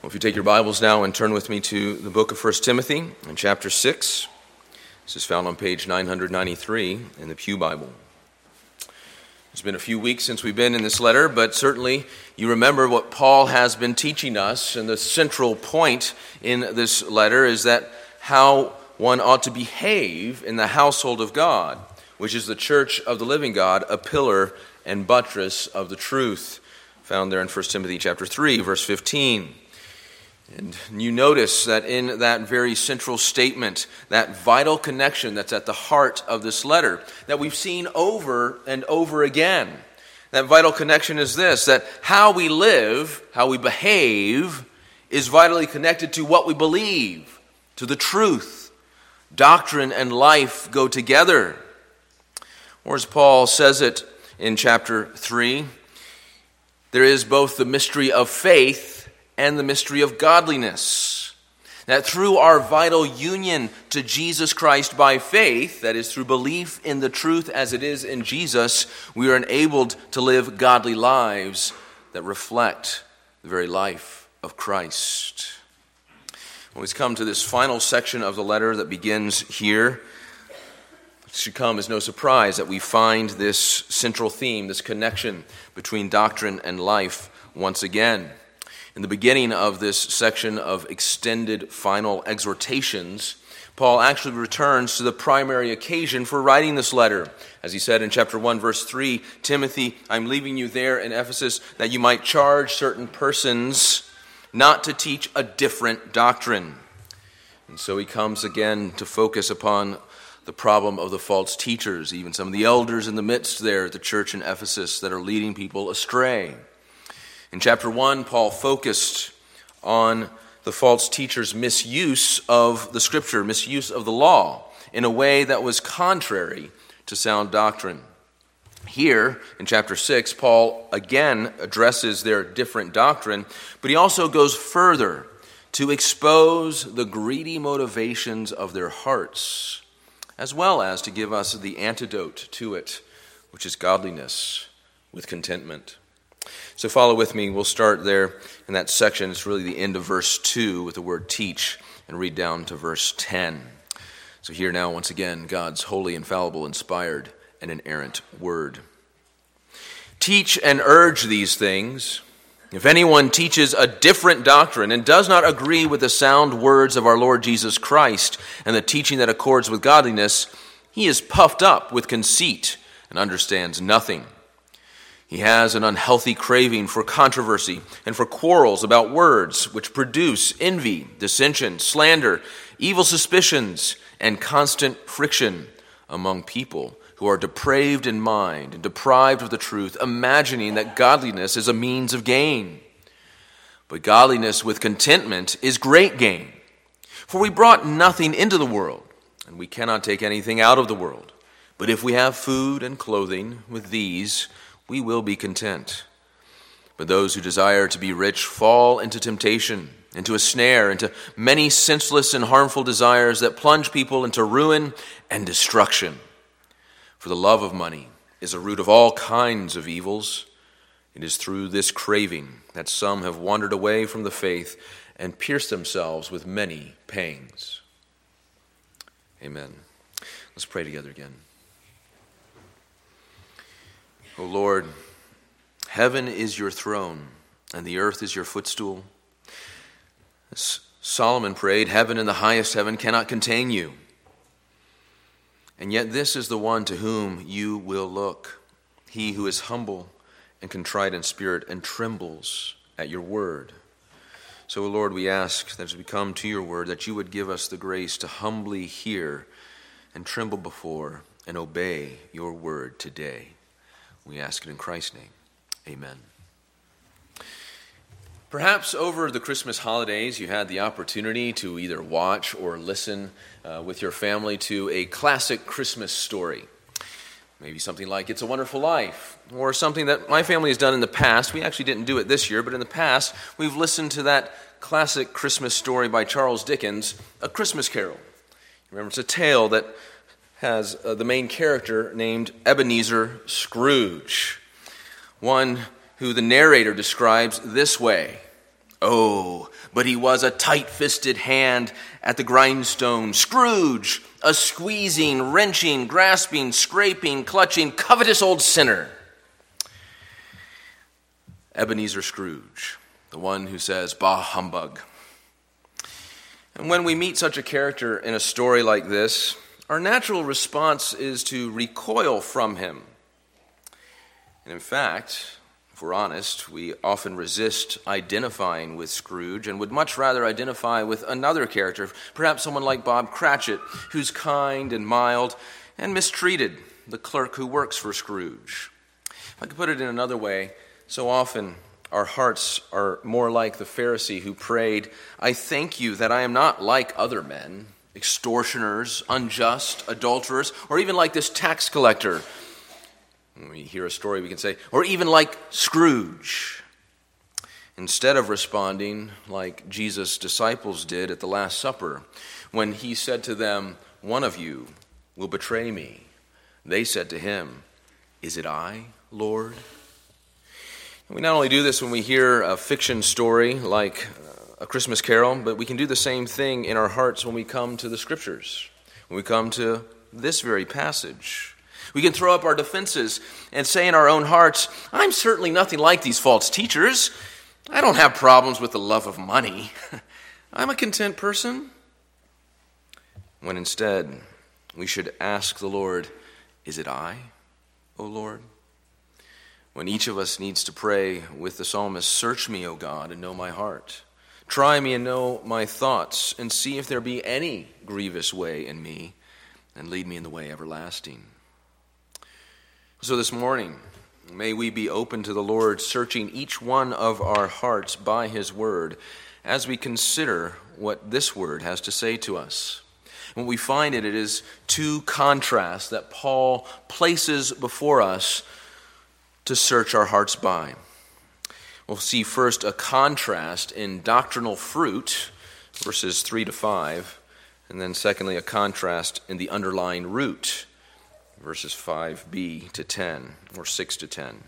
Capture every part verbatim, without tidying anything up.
Well, if you take your Bibles now and turn with me to the book of First Timothy in chapter six. This is found on page nine ninety-three in the Pew Bible. It's been a few weeks since we've been in this letter, but certainly you remember what Paul has been teaching us, and the central point in this letter is that how one ought to behave in the household of God, which is the church of the living God, a pillar and buttress of the truth, found there in First Timothy chapter three, verse fifteen. And you notice that in that very central statement, that vital connection that's at the heart of this letter, that we've seen over and over again. That vital connection is this, that how we live, how we behave, is vitally connected to what we believe, to the truth. Doctrine and life go together. Or as Paul says it in chapter three, there is both the mystery of faith and the mystery of godliness. That through our vital union to Jesus Christ by faith, that is through belief in the truth as it is in Jesus, we are enabled to live godly lives that reflect the very life of Christ. When we come to this final section of the letter that begins here, it should come as no surprise that we find this central theme, this connection between doctrine and life once again. In the beginning of this section of extended final exhortations, Paul actually returns to the primary occasion for writing this letter. As he said in chapter one, verse three, Timothy, I'm leaving you there in Ephesus that you might charge certain persons not to teach a different doctrine. And so he comes again to focus upon the problem of the false teachers, even some of the elders in the midst there at the church in Ephesus that are leading people astray. In chapter one, Paul focused on the false teachers' misuse of the Scripture, misuse of the law, in a way that was contrary to sound doctrine. Here, in chapter six, Paul again addresses their different doctrine, but he also goes further to expose the greedy motivations of their hearts, as well as to give us the antidote to it, which is godliness with contentment. So follow with me. We'll start there in that section. It's really the end of verse two with the word teach, and read down to verse ten. So here now, once again, God's holy, infallible, inspired, and inerrant word. Teach and urge these things. If anyone teaches a different doctrine and does not agree with the sound words of our Lord Jesus Christ and the teaching that accords with godliness, he is puffed up with conceit and understands nothing. He has an unhealthy craving for controversy and for quarrels about words, which produce envy, dissension, slander, evil suspicions, and constant friction among people who are depraved in mind and deprived of the truth, imagining that godliness is a means of gain. But godliness with contentment is great gain. For we brought nothing into the world, and we cannot take anything out of the world. But if we have food and clothing, with these we will be content. But those who desire to be rich fall into temptation, into a snare, into many senseless and harmful desires that plunge people into ruin and destruction. For the love of money is a root of all kinds of evils. It is through this craving that some have wandered away from the faith and pierced themselves with many pangs. Amen. Let's pray together again. O Lord, heaven is your throne, and the earth is your footstool. As Solomon prayed, heaven and the highest heaven cannot contain you. And yet this is the one to whom you will look, he who is humble and contrite in spirit and trembles at your word. So, O Lord, we ask that as we come to your word, that you would give us the grace to humbly hear and tremble before and obey your word today. We ask it in Christ's name. Amen. Perhaps over the Christmas holidays, you had the opportunity to either watch or listen uh, with your family to a classic Christmas story. Maybe something like It's a Wonderful Life, or something that my family has done in the past. We actually didn't do it this year, but in the past, we've listened to that classic Christmas story by Charles Dickens, A Christmas Carol. Remember, it's a tale that has uh, the main character named Ebenezer Scrooge, one who the narrator describes this way. Oh, but he was a tight-fisted hand at the grindstone. Scrooge, a squeezing, wrenching, grasping, scraping, clutching, covetous old sinner. Ebenezer Scrooge, the one who says, "Bah, humbug." And when we meet such a character in a story like this, our natural response is to recoil from him. And in fact, if we're honest, we often resist identifying with Scrooge and would much rather identify with another character, perhaps someone like Bob Cratchit, who's kind and mild and mistreated the clerk who works for Scrooge. If I could put it in another way, so often our hearts are more like the Pharisee who prayed, "I thank you that I am not like other men, extortioners, unjust, adulterers, or even like this tax collector." When we hear a story, we can say, or even like Scrooge. Instead of responding like Jesus' disciples did at the Last Supper, when he said to them, "One of you will betray me," they said to him, "Is it I, Lord?" We not only do this when we hear a fiction story like A Christmas Carol, but we can do the same thing in our hearts when we come to the Scriptures, when we come to this very passage. We can throw up our defenses and say in our own hearts, "I'm certainly nothing like these false teachers. I don't have problems with the love of money. I'm a content person." When instead, we should ask the Lord, "Is it I, O Lord?" When each of us needs to pray with the psalmist, "Search me, O God, and know my heart. Try me and know my thoughts, and see if there be any grievous way in me, and lead me in the way everlasting." So this morning, may we be open to the Lord, searching each one of our hearts by his word, as we consider what this word has to say to us. When we find it, it is two contrasts that Paul places before us to search our hearts by. We'll see first a contrast in doctrinal fruit, verses three to five, and then secondly a contrast in the underlying root, verses five b to ten, or six to ten.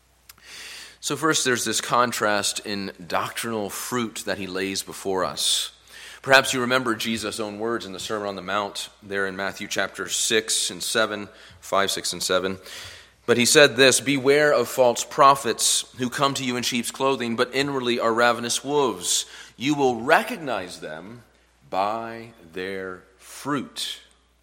So first there's this contrast in doctrinal fruit that he lays before us. Perhaps you remember Jesus' own words in the Sermon on the Mount, there in Matthew chapter six and seven, five, six, and seven. But he said this, "Beware of false prophets who come to you in sheep's clothing, but inwardly are ravenous wolves. You will recognize them by their fruit."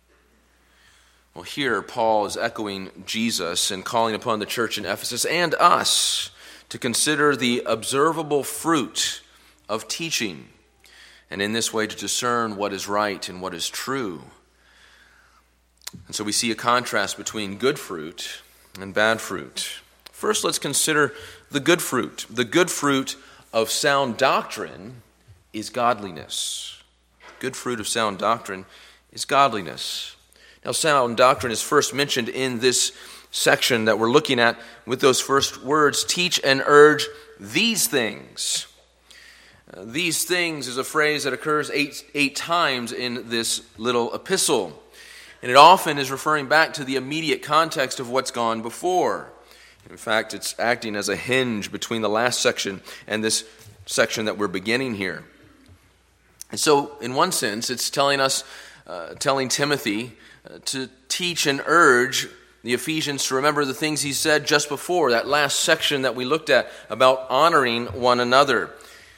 Well, here Paul is echoing Jesus and calling upon the church in Ephesus and us to consider the observable fruit of teaching, and in this way to discern what is right and what is true. And so we see a contrast between good fruit and bad fruit. First, let's consider the good fruit. The good fruit of sound doctrine is godliness. Good fruit of sound doctrine is godliness. Now, sound doctrine is first mentioned in this section that we're looking at with those first words, "Teach and urge these things." Uh, these things is a phrase that occurs eight, eight times in this little epistle. And it often is referring back to the immediate context of what's gone before. In fact, it's acting as a hinge between the last section and this section that we're beginning here. And so, in one sense, it's telling us, uh, telling Timothy uh, to teach and urge the Ephesians to remember the things he said just before, that last section that we looked at about honoring one another.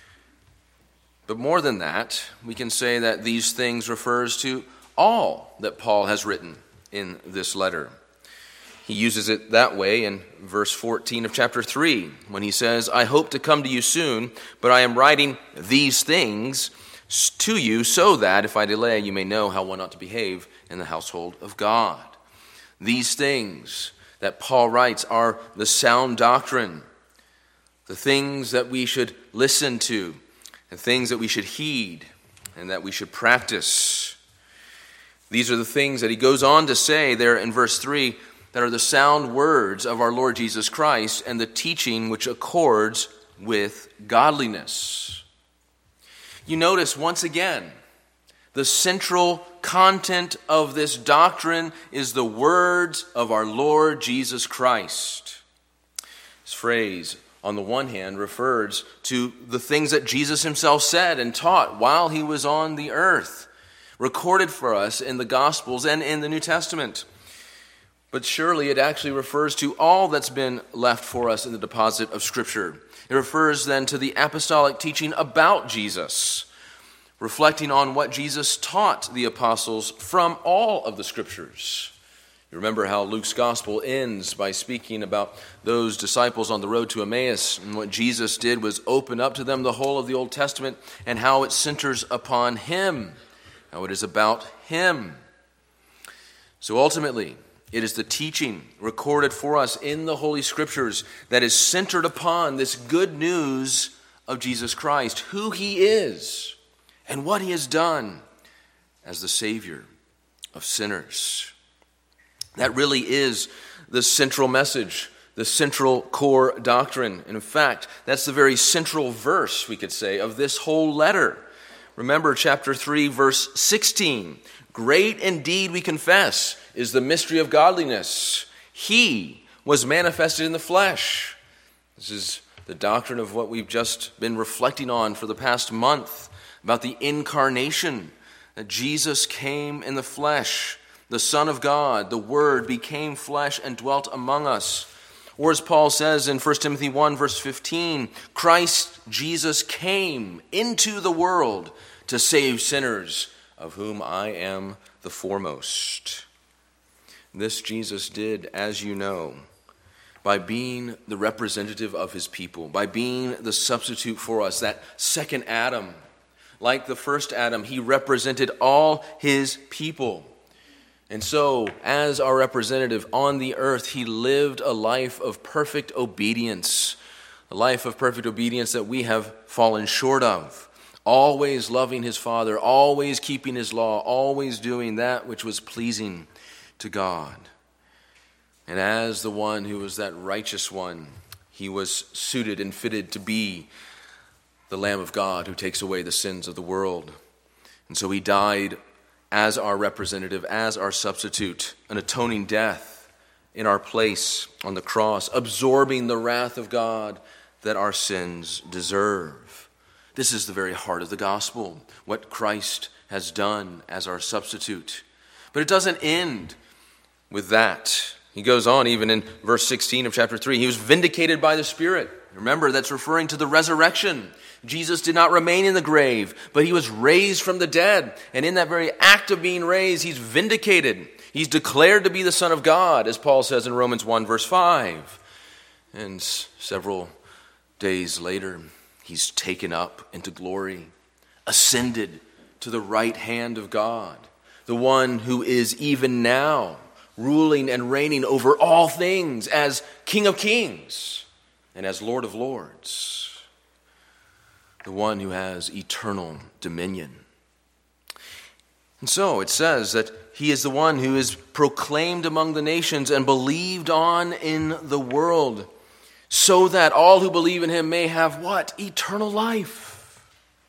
But more than that, we can say that these things refers to all that Paul has written in this letter. He uses it that way in verse fourteen of chapter three, when he says, "I hope to come to you soon, but I am writing these things to you so that, if I delay, you may know how one ought to behave in the household of God." These things that Paul writes are the sound doctrine, the things that we should listen to, the things that we should heed, and that we should practice. These are the things that he goes on to say there in verse three that are the sound words of our Lord Jesus Christ and the teaching which accords with godliness. You notice once again, the central content of this doctrine is the words of our Lord Jesus Christ. This phrase, on the one hand, refers to the things that Jesus himself said and taught while he was on the earth, recorded for us in the Gospels and in the New Testament. But surely it actually refers to all that's been left for us in the deposit of Scripture. It refers then to the apostolic teaching about Jesus, reflecting on what Jesus taught the apostles from all of the Scriptures. You remember how Luke's gospel ends by speaking about those disciples on the road to Emmaus, and what Jesus did was open up to them the whole of the Old Testament and how it centers upon him, how it is about him. So ultimately, it is the teaching recorded for us in the Holy Scriptures that is centered upon this good news of Jesus Christ, who he is and what he has done as the Savior of sinners. That really is the central message, the central core doctrine. And in fact, that's the very central verse, we could say, of this whole letter. Remember chapter three, verse sixteen. Great indeed, we confess, is the mystery of godliness. He was manifested in the flesh. This is the doctrine of what we've just been reflecting on for the past month, about the incarnation, that Jesus came in the flesh. The Son of God, the Word, became flesh and dwelt among us. Or as Paul says in First Timothy one, verse fifteen, Christ Jesus came into the world to save sinners, of whom I am the foremost. This Jesus did, as you know, by being the representative of his people, by being the substitute for us, that second Adam. Like the first Adam, he represented all his people. And so, as our representative on the earth, he lived a life of perfect obedience, a life of perfect obedience that we have fallen short of, always loving his Father, always keeping his law, always doing that which was pleasing to God. And as the one who was that righteous one, he was suited and fitted to be the Lamb of God who takes away the sins of the world. And so he died as our representative, as our substitute, an atoning death in our place on the cross, absorbing the wrath of God that our sins deserve. This is the very heart of the gospel, what Christ has done as our substitute. But it doesn't end with that. He goes on even in verse sixteen of chapter three. He was vindicated by the Spirit. Remember, that's referring to the resurrection. Jesus did not remain in the grave, but he was raised from the dead. And in that very act of being raised, he's vindicated. He's declared to be the Son of God, as Paul says in Romans one, verse five. And several days later, he's taken up into glory, ascended to the right hand of God, the one who is even now ruling and reigning over all things as King of Kings and as Lord of Lords, the one who has eternal dominion. And so it says that he is the one who is proclaimed among the nations and believed on in the world, so that all who believe in him may have what? Eternal life.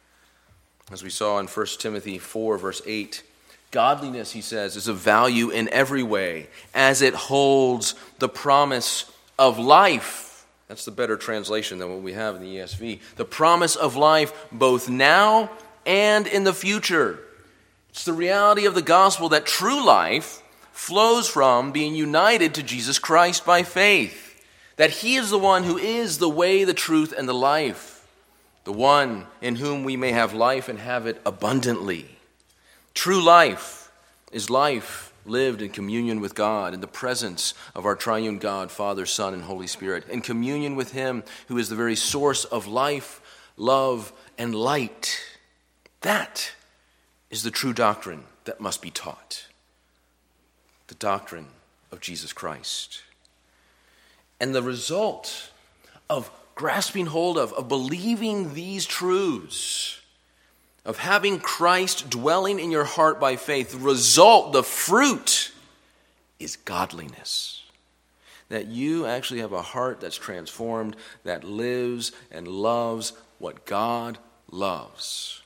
As we saw in First Timothy four, verse eight, godliness, he says, is of value in every way, as it holds the promise of life. That's the better translation than what we have in the E S V. The promise of life both now and in the future. It's the reality of the gospel that true life flows from being united to Jesus Christ by faith. That he is the one who is the way, the truth, and the life. The one in whom we may have life and have it abundantly. True life is life lived in communion with God, in the presence of our triune God, Father, Son, and Holy Spirit, in communion with him who is the very source of life, love, and light. That is the true doctrine that must be taught. The doctrine of Jesus Christ. And the result of grasping hold of, of believing these truths, of having Christ dwelling in your heart by faith, the result, the fruit, is godliness. That you actually have a heart that's transformed, that lives and loves what God loves.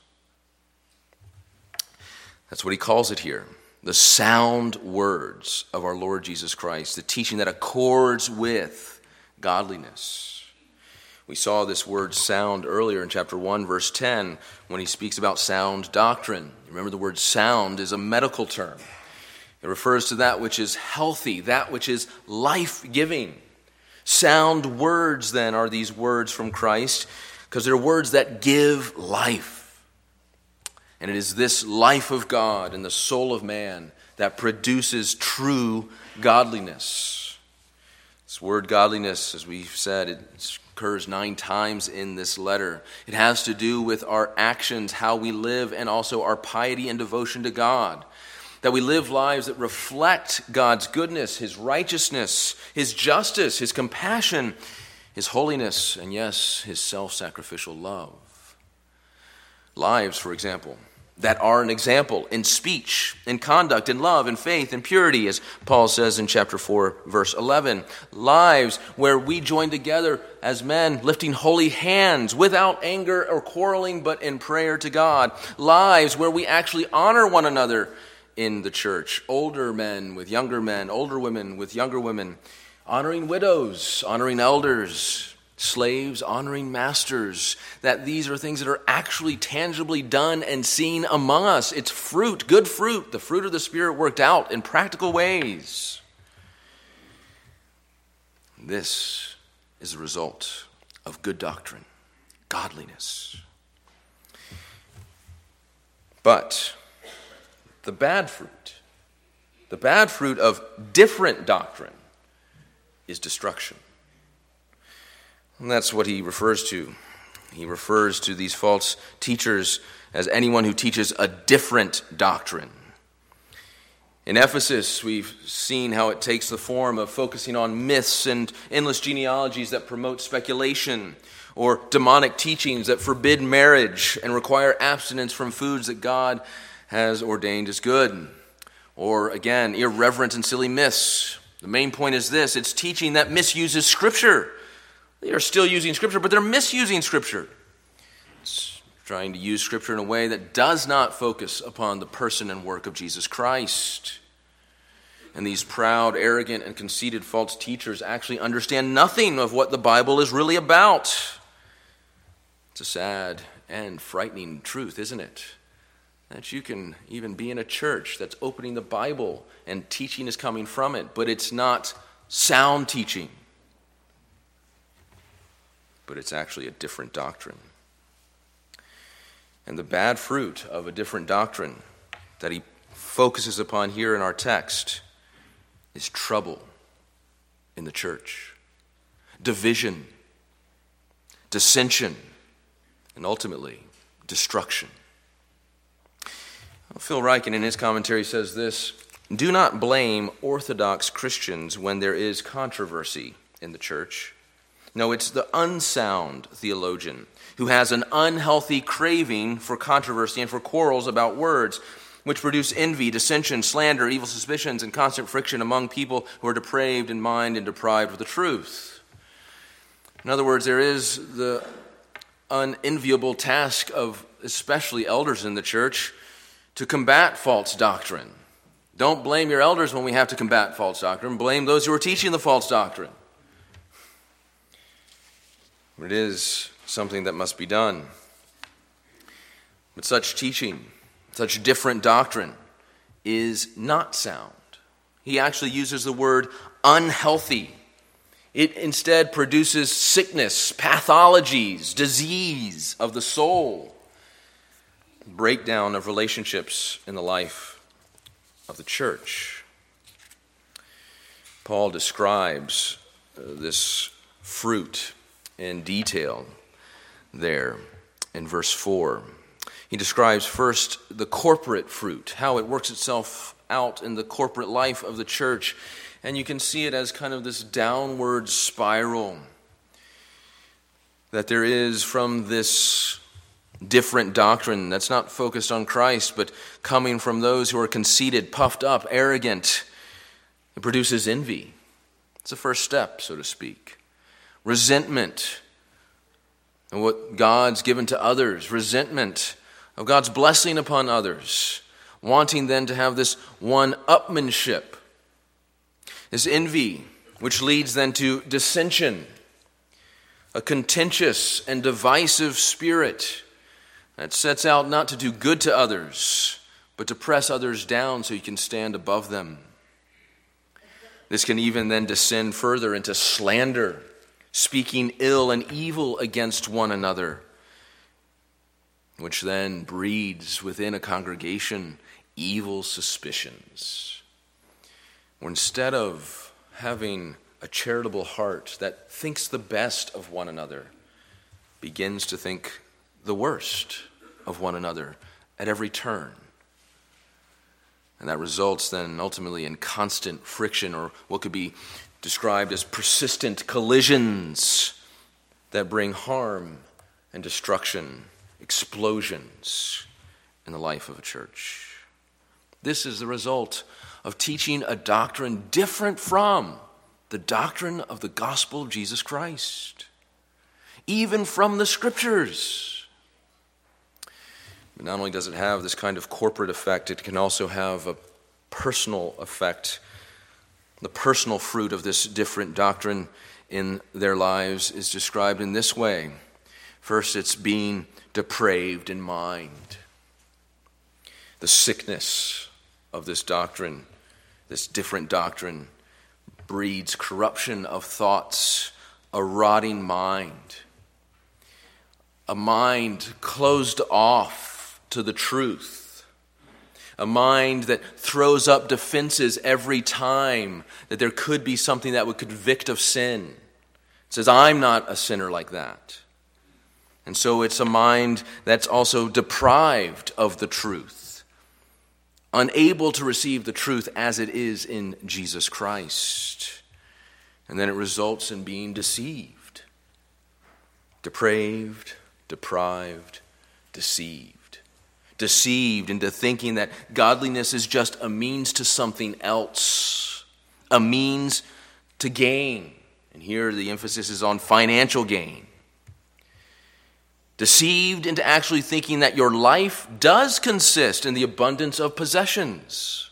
That's what he calls it here. The sound words of our Lord Jesus Christ, the teaching that accords with godliness. We saw this word sound earlier in chapter one, verse ten, when he speaks about sound doctrine. Remember, the word sound is a medical term. It refers to that which is healthy, that which is life-giving. Sound words, then, are these words from Christ, because they're words that give life. And it is this life of God in the soul of man that produces true godliness. This word godliness, as we've said, it occurs nine times in this letter. It has to do with our actions, how we live, and also our piety and devotion to God. That we live lives that reflect God's goodness, His righteousness, His justice, His compassion, His holiness, and yes, His self-sacrificial love. Lives, for example, that are an example in speech, in conduct, in love, in faith, in purity, as Paul says in chapter four, verse eleven. Lives where we join together as men, lifting holy hands without anger or quarreling, but in prayer to God. Lives where we actually honor one another in the church. Older men with younger men, older women with younger women, honoring widows, honoring elders, slaves honoring masters. That these are things that are actually tangibly done and seen among us. It's fruit, good fruit, the fruit of the Spirit worked out in practical ways. This is the result of good doctrine, godliness. But the bad fruit, the bad fruit of different doctrine is destruction. And that's what he refers to. He refers to these false teachers as anyone who teaches a different doctrine. In Ephesus, we've seen how it takes the form of focusing on myths and endless genealogies that promote speculation, or demonic teachings that forbid marriage and require abstinence from foods that God has ordained as good. Or again, irreverent and silly myths. The main point is this: it's teaching that misuses Scripture. They are still using Scripture, but they're misusing Scripture. It's trying to use Scripture in a way that does not focus upon the person and work of Jesus Christ. And these proud, arrogant, and conceited false teachers actually understand nothing of what the Bible is really about. It's a sad and frightening truth, isn't it? That you can even be in a church that's opening the Bible and teaching is coming from it, but it's not sound teaching. But it's actually a different doctrine. And the bad fruit of a different doctrine that he focuses upon here in our text is trouble in the church, division, dissension, and ultimately destruction. Phil Ryken in his commentary says this: do not blame Orthodox Christians when there is controversy in the church. No, it's the unsound theologian who has an unhealthy craving for controversy and for quarrels about words, which produce envy, dissension, slander, evil suspicions, and constant friction among people who are depraved in mind and deprived of the truth. In other words, there is the unenviable task of especially elders in the church to combat false doctrine. Don't blame your elders when we have to combat false doctrine. Blame those who are teaching the false doctrine. It is something that must be done. But such teaching, such different doctrine, is not sound. He actually uses the word unhealthy. It instead produces sickness, pathologies, disease of the soul, breakdown of relationships in the life of the church. Paul describes uh, this fruit in detail there in verse four. He describes first the corporate fruit, how it works itself out in the corporate life of the church. And you can see it as kind of this downward spiral that there is from this different doctrine that's not focused on Christ, but coming from those who are conceited, puffed up, arrogant. It produces envy. It's the first step, so to speak. Resentment of what God's given to others. Resentment of God's blessing upon others. Wanting then to have this one-upmanship. This envy, which leads then to dissension. a contentious and divisive spirit that sets out not to do good to others, but to press others down so you can stand above them. This can even then descend further into slander, speaking ill and evil against one another, which then breeds within a congregation evil suspicions. Or instead of having a charitable heart that thinks the best of one another, begins to think the worst of one another at every turn. And that results then ultimately in constant friction, or what could be described as persistent collisions that bring harm and destruction, explosions in the life of a church. This is the result of teaching a doctrine different from the doctrine of the gospel of Jesus Christ, even from the scriptures. But not only does it have this kind of corporate effect, it can also have a personal effect. The personal fruit of this different doctrine in their lives is described in this way. First, it's being depraved in mind. The sickness of this doctrine, this different doctrine, breeds corruption of thoughts, a rotting mind, a mind closed off to the truth, a mind that throws up defenses every time that there could be something that would convict of sin. It says, I'm not a sinner like that. And so it's a mind that's also deprived of the truth, unable to receive the truth as it is in Jesus Christ. And then it results in being deceived, depraved, deprived, deceived. Deceived into thinking that godliness is just a means to something else, a means to gain. And here the emphasis is on financial gain. Deceived into actually thinking that your life does consist in the abundance of possessions.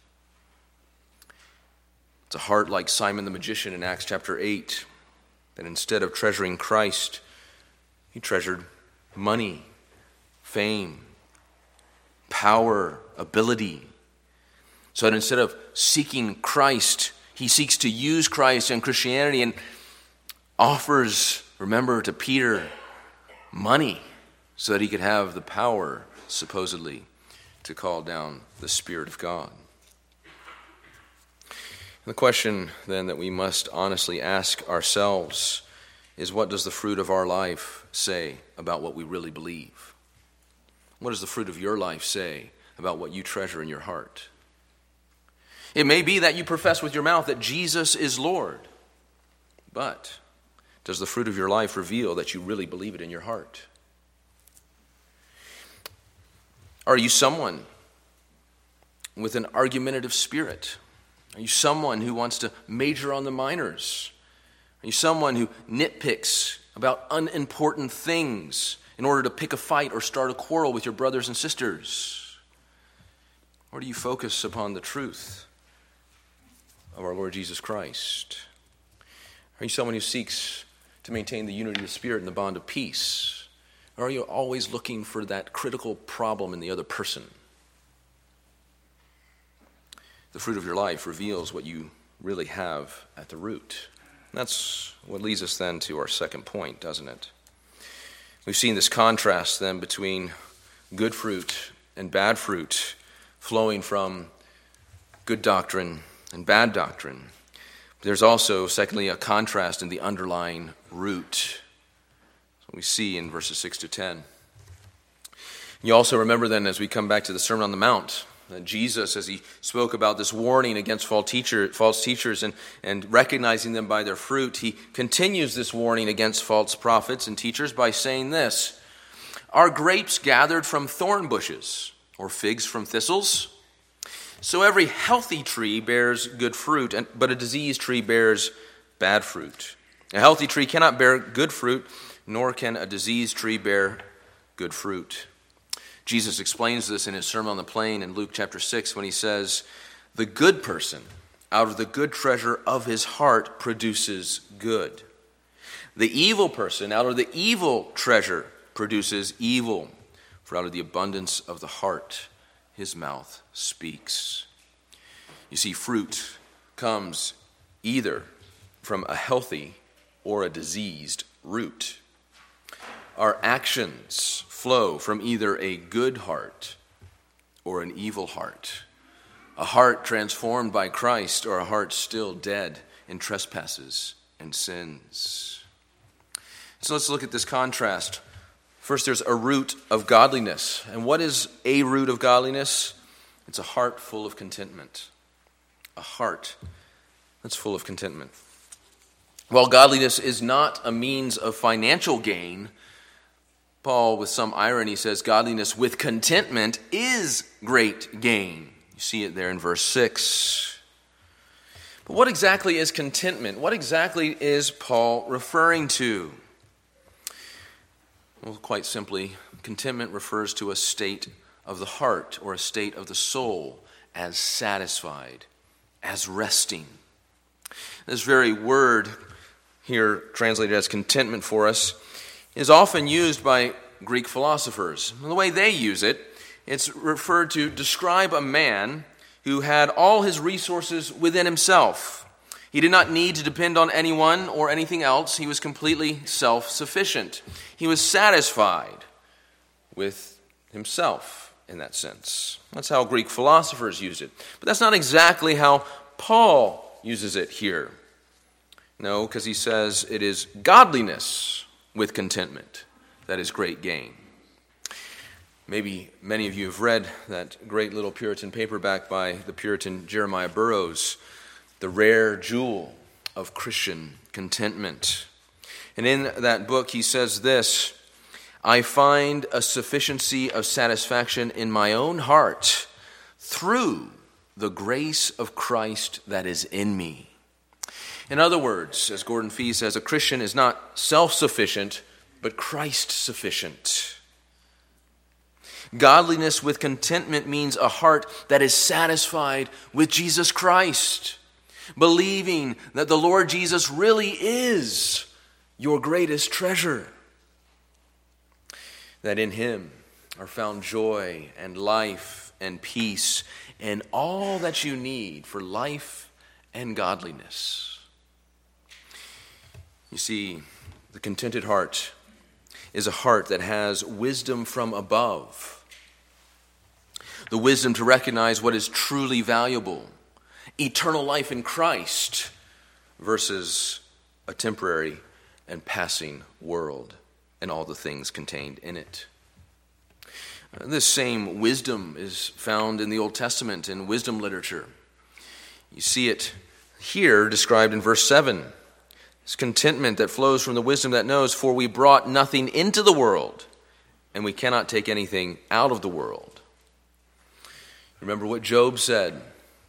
It's a heart like Simon the magician in Acts chapter eight, that instead of treasuring Christ, he treasured money, fame, power, ability. So that instead of seeking Christ, he seeks to use Christ and Christianity and offers, remember, to Peter, money so that he could have the power, supposedly, to call down the Spirit of God. The question then that we must honestly ask ourselves is, what does the fruit of our life say about what we really believe? What does the fruit of your life say about what you treasure in your heart? It may be that you profess with your mouth that Jesus is Lord, but does the fruit of your life reveal that you really believe it in your heart? Are you someone with an argumentative spirit? Are you someone who wants to major on the minors? Are you someone who nitpicks about unimportant things in order to pick a fight or start a quarrel with your brothers and sisters? Or do you focus upon the truth of our Lord Jesus Christ? Are you someone who seeks to maintain the unity of the Spirit and the bond of peace? Or are you always looking for that critical problem in the other person? The fruit of your life reveals what you really have at the root. And that's what leads us then to our second point, doesn't it? We've seen this contrast then between good fruit and bad fruit flowing from good doctrine and bad doctrine. There's also, secondly, a contrast in the underlying root. That's what we see in verses six to ten. You also remember then, as we come back to the Sermon on the Mount, that Jesus, as he spoke about this warning against false, teacher, false teachers and, and recognizing them by their fruit, he continues this warning against false prophets and teachers by saying this: are grapes gathered from thorn bushes or figs from thistles? So every healthy tree bears good fruit, and, but a diseased tree bears bad fruit. A healthy tree cannot bear good fruit, nor can a diseased tree bear good fruit. Jesus explains this in his Sermon on the Plain in Luke chapter six when he says, the good person out of the good treasure of his heart produces good. The evil person, out of the evil treasure, produces evil. For out of the abundance of the heart, his mouth speaks. You see, fruit comes either from a healthy or a diseased root. Our actions flow from either a good heart or an evil heart. A heart transformed by Christ or a heart still dead in trespasses and sins. So let's look at this contrast. First, there's a root of godliness. And what is a root of godliness? It's a heart full of contentment. A heart that's full of contentment. While godliness is not a means of financial gain, Paul, with some irony, says godliness with contentment is great gain. You see it there in verse six. But what exactly is contentment? What exactly is Paul referring to? Well, quite simply, contentment refers to a state of the heart or a state of the soul as satisfied, as resting. This very word here translated as contentment for us is often used by Greek philosophers. And the way they use it, it's referred to describe a man who had all his resources within himself. He did not need to depend on anyone or anything else. He was completely self-sufficient. He was satisfied with himself in that sense. That's how Greek philosophers use it. But that's not exactly how Paul uses it here. No, because he says it is godliness with contentment that is great gain. Maybe many of you have read that great little Puritan paperback by the Puritan Jeremiah Burroughs, The Rare Jewel of Christian Contentment. And in that book he says this, I find a sufficiency of satisfaction in my own heart through the grace of Christ that is in me. In other words, as Gordon Fee says, a Christian is not self-sufficient, but Christ-sufficient. Godliness with contentment means a heart that is satisfied with Jesus Christ, believing that the Lord Jesus really is your greatest treasure, that in him are found joy and life and peace and all that you need for life and godliness. You see, the contented heart is a heart that has wisdom from above. The wisdom to recognize what is truly valuable, eternal life in Christ versus a temporary and passing world and all the things contained in it. This same wisdom is found in the Old Testament in wisdom literature. You see it here described in verse seven. It's contentment that flows from the wisdom that knows, for we brought nothing into the world, and we cannot take anything out of the world. Remember what Job said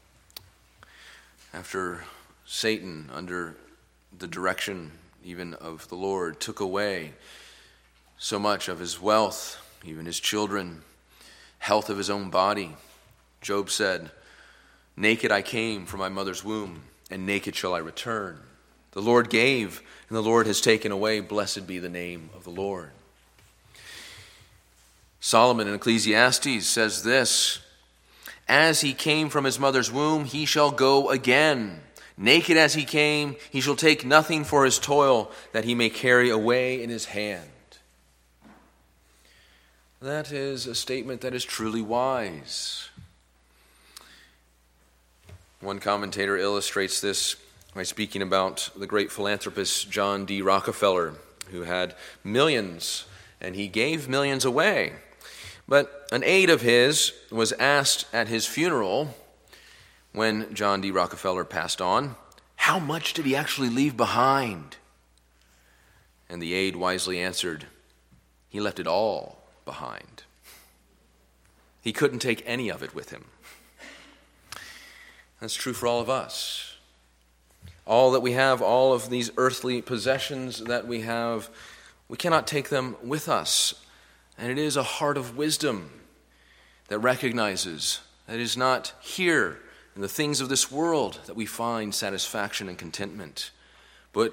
after Satan, under the direction even of the Lord, took away so much of his wealth, even his children, health of his own body. Job said, naked I came from my mother's womb, and naked shall I return. The Lord gave, and the Lord has taken away. Blessed be the name of the Lord. Solomon in Ecclesiastes says this, as he came from his mother's womb, he shall go again. Naked as he came, he shall take nothing for his toil that he may carry away in his hand. That is a statement that is truly wise. One commentator illustrates this by speaking about the great philanthropist John D. Rockefeller, who had millions, and he gave millions away. But an aide of his was asked at his funeral, when John D. Rockefeller passed on, how much did he actually leave behind? And the aide wisely answered, he left it all behind. He couldn't take any of it with him. That's true for all of us. All that we have, all of these earthly possessions that we have, we cannot take them with us. And it is a heart of wisdom that recognizes that it is not here in the things of this world that we find satisfaction and contentment, but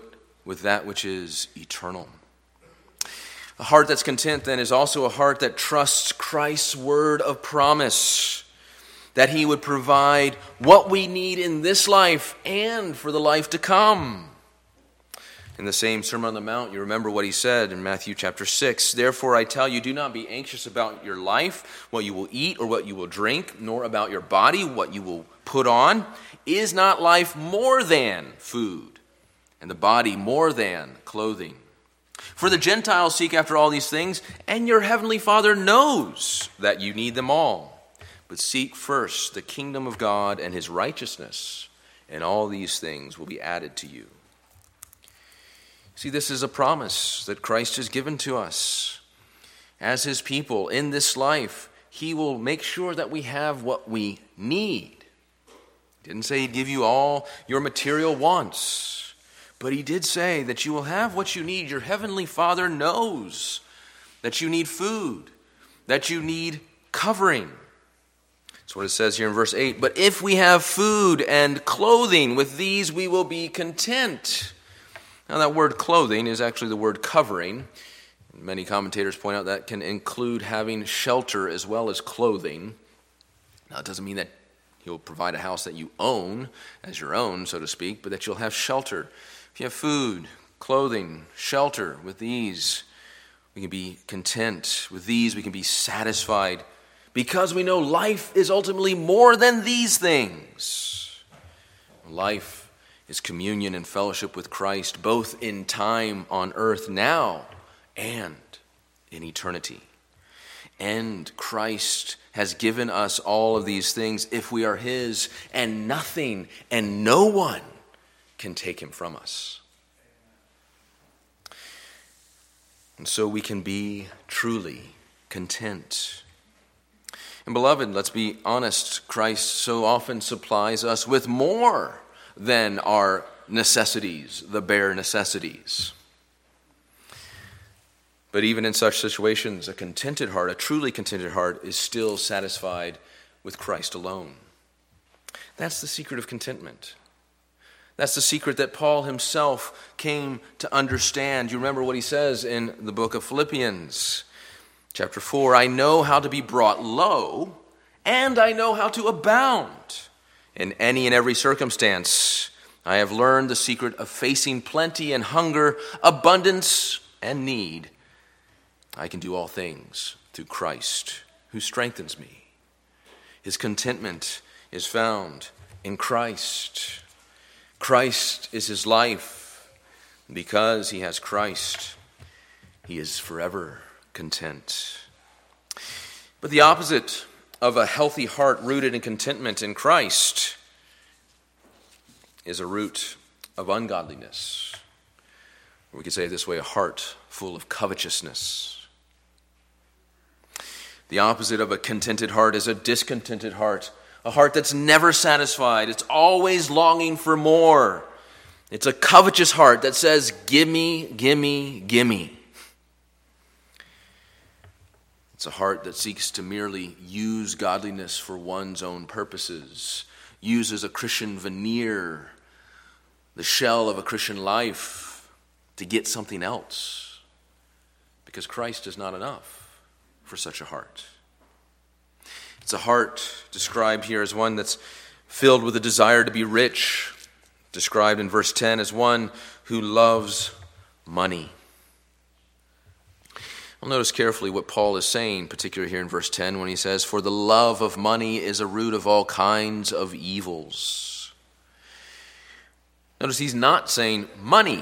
with that which is eternal. A heart that's content, then, is also a heart that trusts Christ's word of promise, that he would provide what we need in this life and for the life to come. In the same Sermon on the Mount, you remember what he said in Matthew chapter six. Therefore I tell you, do not be anxious about your life, what you will eat or what you will drink, nor about your body, what you will put on. Is not life more than food, and the body more than clothing? For the Gentiles seek after all these things, and your heavenly Father knows that you need them all. But seek first the kingdom of God and his righteousness, and all these things will be added to you. See, this is a promise that Christ has given to us. As his people in this life, he will make sure that we have what we need. He didn't say he'd give you all your material wants, but he did say that you will have what you need. Your heavenly Father knows that you need food, that you need covering. That's what it says here in verse eight. But if we have food and clothing, with these we will be content. Now that word clothing is actually the word covering. Many commentators point out that can include having shelter as well as clothing. Now it doesn't mean that he'll provide a house that you own as your own, so to speak, but that you'll have shelter. If you have food, clothing, shelter, with these we can be content. With these we can be satisfied, because we know life is ultimately more than these things. Life is communion and fellowship with Christ, both in time on earth now and in eternity. And Christ has given us all of these things if we are his, and nothing and no one can take him from us. And so we can be truly content. And beloved, let's be honest, Christ so often supplies us with more than our necessities, the bare necessities. But even in such situations, a contented heart, a truly contented heart, is still satisfied with Christ alone. That's the secret of contentment. That's the secret that Paul himself came to understand. You remember what he says in the book of Philippians, chapter four, I know how to be brought low, and I know how to abound. In any and every circumstance, I have learned the secret of facing plenty and hunger, abundance and need. I can do all things through Christ who strengthens me. His contentment is found in Christ. Christ is his life. Because he has Christ, he is forever content. But the opposite of a healthy heart rooted in contentment in Christ is a root of ungodliness. Or we could say it this way, a heart full of covetousness. The opposite of a contented heart is a discontented heart, a heart that's never satisfied. It's always longing for more. It's a covetous heart that says, gimme, gimme, gimme. It's a heart that seeks to merely use godliness for one's own purposes, uses a Christian veneer, the shell of a Christian life, to get something else, because Christ is not enough for such a heart. It's a heart described here as one that's filled with a desire to be rich, described in verse ten as one who loves money. Well, notice carefully what Paul is saying, particularly here in verse ten, when he says, for the love of money is a root of all kinds of evils. Notice he's not saying money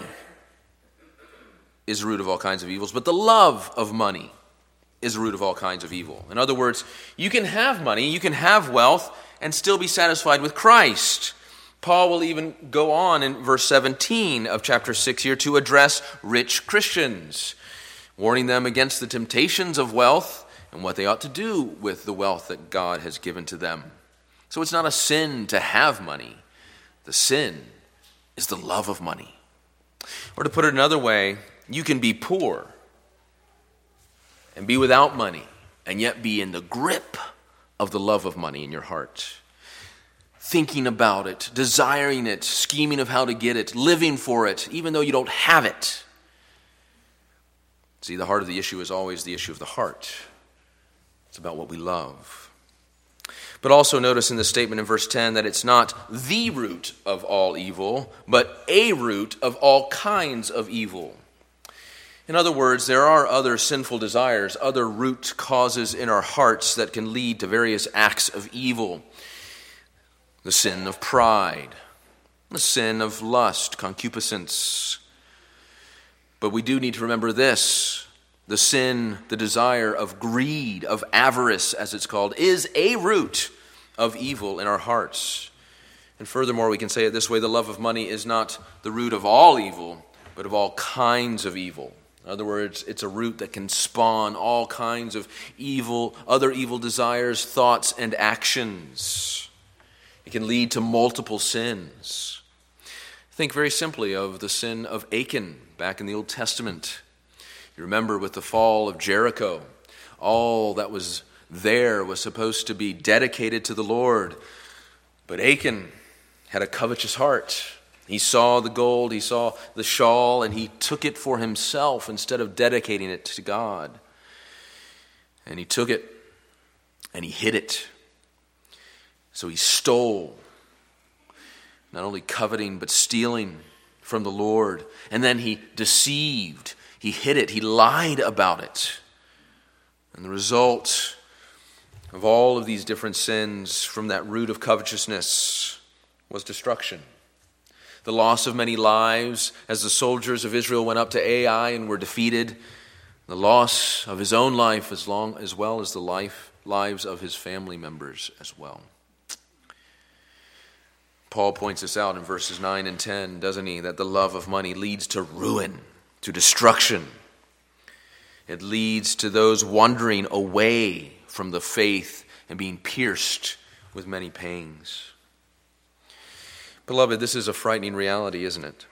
is a root of all kinds of evils, but the love of money is a root of all kinds of evil. In other words, you can have money, you can have wealth, and still be satisfied with Christ. Paul will even go on in verse seventeen of chapter six here to address rich Christians, warning them against the temptations of wealth and what they ought to do with the wealth that God has given to them. So it's not a sin to have money. The sin is the love of money. Or to put it another way, you can be poor and be without money and yet be in the grip of the love of money in your heart. thinking about it, desiring it, scheming of how to get it, living for it, even though you don't have it. See, the heart of the issue is always the issue of the heart. It's about what we love. But also notice in the statement in verse ten that it's not the root of all evil, but a root of all kinds of evil. In other words, there are other sinful desires, other root causes in our hearts that can lead to various acts of evil. The sin of pride, the sin of lust, concupiscence. But we do need to remember this. The sin, the desire of greed, of avarice, as it's called, is a root of evil in our hearts. And furthermore, we can say it this way: the love of money is not the root of all evil, but of all kinds of evil. In other words, it's a root that can spawn all kinds of evil, other evil desires, thoughts, and actions. It can lead to multiple sins. Think very simply of the sin of Achan back in the Old Testament. You remember with the fall of Jericho, all that was there was supposed to be dedicated to the Lord. But Achan had a covetous heart. He saw the gold, he saw the shawl, and he took it for himself instead of dedicating it to God. And he took it and he hid it. So he stole, not only coveting, but stealing from the Lord. And then he deceived. He hid it. He lied about it. And the result of all of these different sins from that root of covetousness was destruction. The loss of many lives as the soldiers of Israel went up to Ai and were defeated. The loss of his own life as long as well as the life, lives of his family members as well. Paul points this out in verses nine and ten, doesn't he? That the love of money leads to ruin, to destruction. It leads to those wandering away from the faith and being pierced with many pangs. Beloved, this is a frightening reality, isn't it?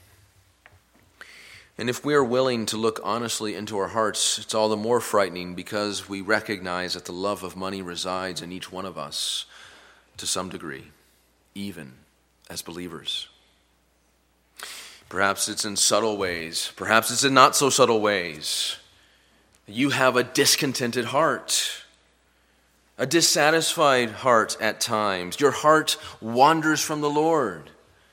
And if we are willing to look honestly into our hearts, it's all the more frightening because we recognize that the love of money resides in each one of us to some degree, even as believers. Perhaps it's in subtle ways. Perhaps it's in not so subtle ways. You have a discontented heart, a dissatisfied heart at times. Your heart wanders from the Lord.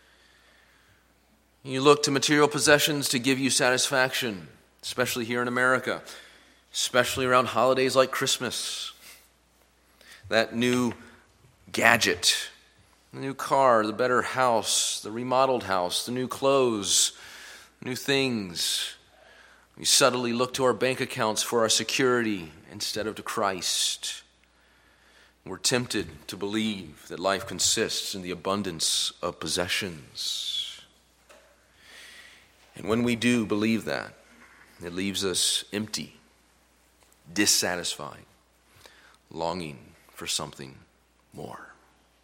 You look to material possessions to give you satisfaction, especially here in America, especially around holidays like Christmas. That new gadget, the new car, the better house, the remodeled house, the new clothes, new things. We subtly look to our bank accounts for our security instead of to Christ. We're tempted to believe that life consists in the abundance of possessions. And when we do believe that, it leaves us empty, dissatisfied, longing for something more.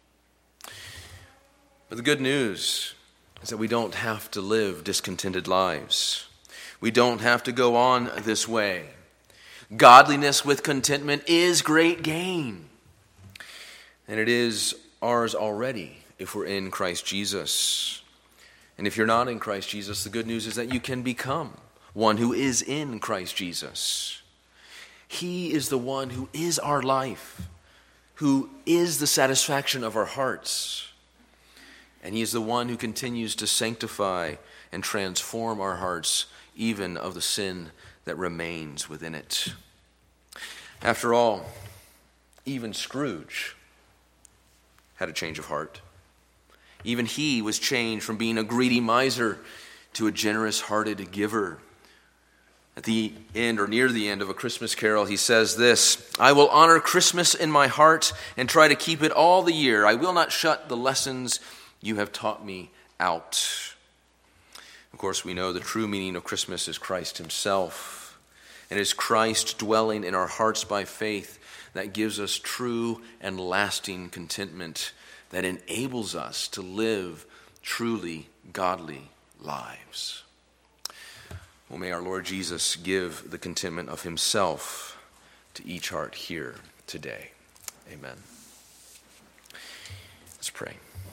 But the good news is that we don't have to live discontented lives. We don't have to go on this way. Godliness with contentment is great gain. And it is ours already if we're in Christ Jesus. And if you're not in Christ Jesus, the good news is that you can become one who is in Christ Jesus. He is the one who is our life, who is the satisfaction of our hearts. And he is the one who continues to sanctify and transform our hearts, even of the sin that remains within it. After all, even Scrooge had a change of heart. Even he was changed from being a greedy miser to a generous-hearted giver. At the end, or near the end of A Christmas Carol, he says this: "I will honor Christmas in my heart and try to keep it all the year. I will not shut the lessons you have taught me out." Of course, we know the true meaning of Christmas is Christ himself. And it is Christ dwelling in our hearts by faith that gives us true and lasting contentment, that enables us to live truly godly lives. Well, may our Lord Jesus give the contentment of himself to each heart here today. Amen. Let's pray. pray.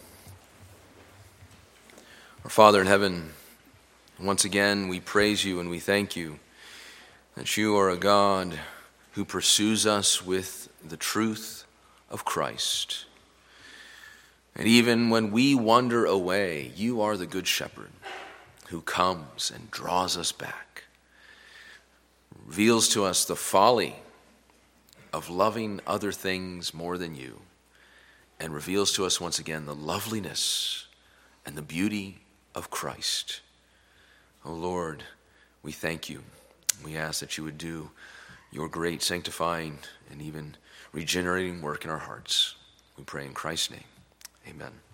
Our Father in heaven, once again we praise you and we thank you that you are a God who pursues us with the truth of Christ. And even when we wander away, you are the good shepherd who comes and draws us back, reveals to us the folly of loving other things more than you, and reveals to us once again the loveliness and the beauty of Christ. Oh Lord, we thank you. We ask that you would do your great sanctifying and even regenerating work in our hearts. We pray in Christ's name. Amen.